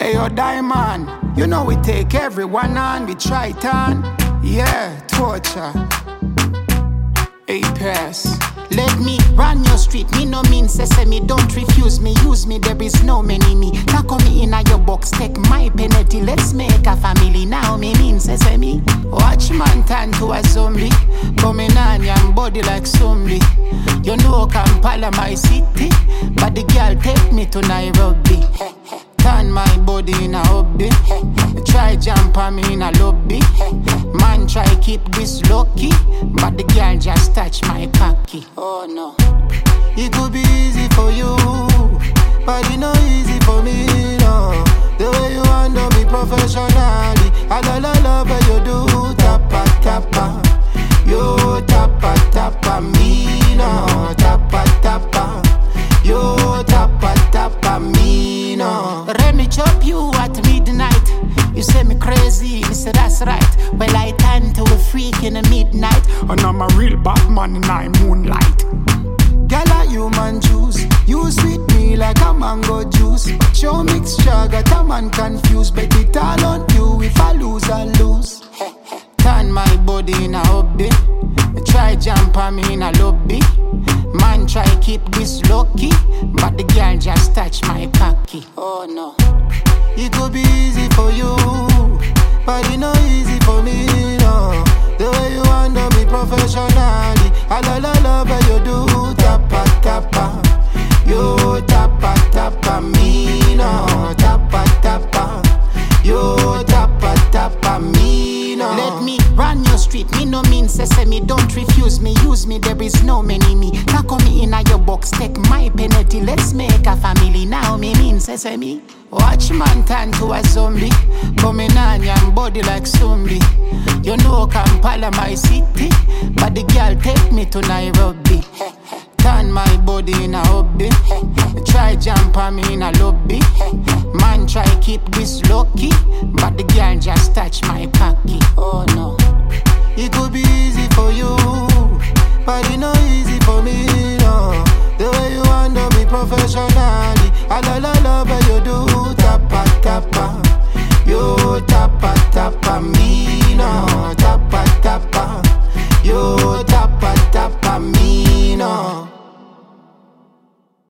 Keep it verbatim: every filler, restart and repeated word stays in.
Hey, yo, Diamond, you know we take everyone on, we try it on. Yeah, torture. Hey, pass. Let me run your street, me no mean sesame. Don't refuse me, use me, there is no many me. Knock on me in a your box, take my penalty. Let's make a family, now me mean sesame. Watch man turn to a zombie. Coming on your body like zombie. You know Kampala my city, but the girl take me to Nairobi. Turn my body in a hobby. Try jump on me in a lobby. Man try keep this lucky, but the girl just touch my cocky. Oh no. It could be easy for you, but it not easy for me, no. The way you handle me professionally, I love, love, love how you do. Tappa, tappa. You tappa, tappa me, no. Tappa, tappa. You tappa, tappa me, no. Let me chop you at midnight. You say me crazy, me say that's right. Well, I turn to a freak in the midnight, and I'm a real bad man in my moonlight. Girl, a human juice. You sweet me like a mango juice. Show mixture, got a man confused. Bet it all on you if I lose, I lose. Turn my body in a hobby. Try jump on me in a lobby. Man try keep this lucky, but the girl just touch my cocky. oh no. It could be easy for you, but it not easy for me, no. The way you handle me professionally, I love, love, love how you do. Tappa, tappa. You tappa, tappa me, no. Tappa, tappa. You tappa, tappa me, no. Let me run your street, me no mean sesame. Don't refuse me, use me, there is no many me. Knock on me in a your box, take my penalty. Let's make a family, now me mean sesame. Watch man turn to a zombie. Coming on your body like zombie. You know Kampala my city, but the girl take me to Nairobi. Turn my body in a hobby. Try jump on me in a lobby. Man try keep this lucky, but the girl just touch my cocky.